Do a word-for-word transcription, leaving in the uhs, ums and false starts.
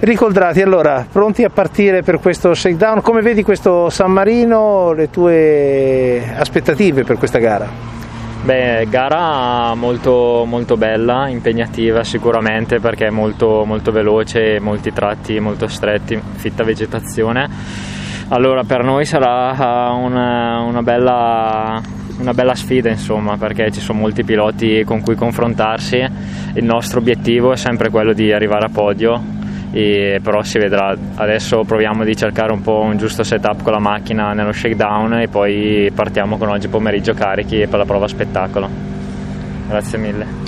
Ricoldrati, allora, pronti a partire per questo shakedown? Come vedi questo San Marino, le tue aspettative per questa gara? Beh, gara molto, molto bella, impegnativa sicuramente perché è molto, molto veloce, molti tratti molto stretti, fitta vegetazione. Allora per noi sarà una, una, bella, una bella sfida, insomma, perché ci sono molti piloti con cui confrontarsi. Il nostro obiettivo è sempre quello di arrivare a podio. E però si vedrà. Adesso proviamo di cercare un po' un giusto setup con la macchina nello shakedown e poi partiamo con oggi pomeriggio carichi per la prova spettacolo. Grazie mille.